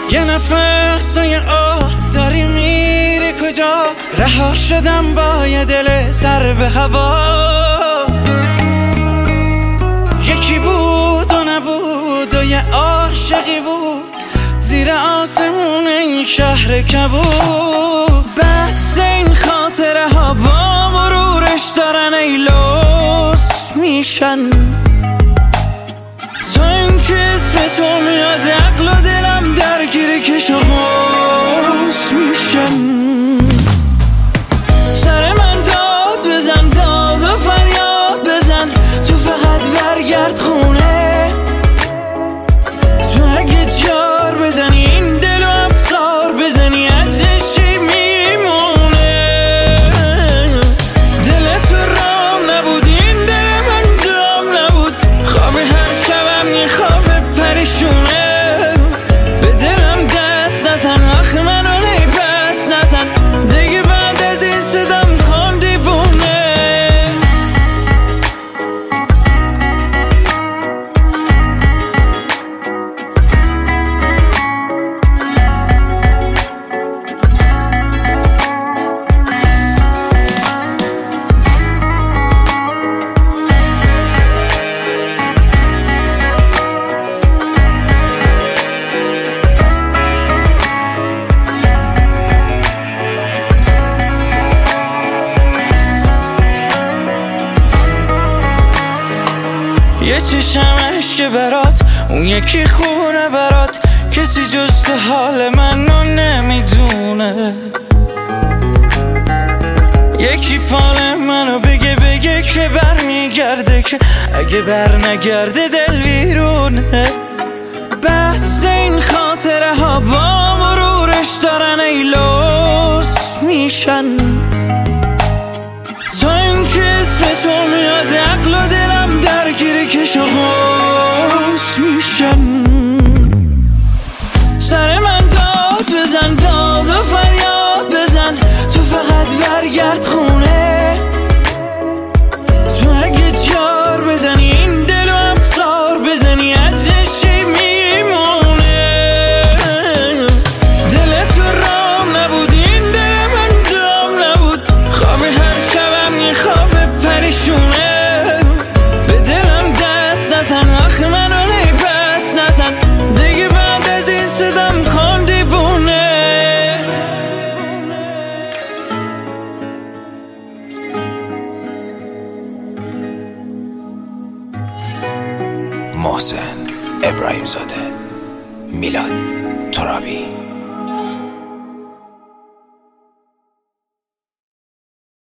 یه نفس و یه آه داری میری کجا؟ رها شدم با یه دل سر به هوا. یکی بود و نبود و یه عاشقی بود زیر آسمون این شهر کبود. بس این خاطره ها با مرورش دارن ای لوس میشن. تا این که اسم تو میاد عقل و دلم درگیر کش و قوس میشن. سر من داد بزن، داد و فریاد بزن، تو فقط برگرد خونه. تو اگه جار بزنی این دل و افزار بزنی ازش چی میمونه؟ دل تو رام نبود، این دل من دام نبود. خواب هر شبم یه خواب پریشونه. به دلم دست نزن، آخ منو پس نزن دیگه. بعد از این صدام کن دیوونه. یه چشم عشق برات، اون یکی خونه برات. کسی جز حال منو نمیدونه. یکی فال منو بگه که بر میگرده، که اگه بر نگرده دل ویرونه. بس این خاطره ها با مرورش دارن ای لوس میشن. تا این که اسم تو میاد عقل و دلم درگیر کش و قوس میشن. سر من داد بزن، داد و فریاد بزن، تو فقط برگرد خونه. تو اگه جار بزنی این دل و افزار بزنی ازش چی میمونه؟ دل تو رام نبود، این دل من دام نبود. خواب هر شبم یه خواب پریشونه. به دلم دست نزن، آخ منو پس نزن دیگه. بعد از این صدام کن دیوونه. محسن ابراهیم زاده، میلاد ترابی.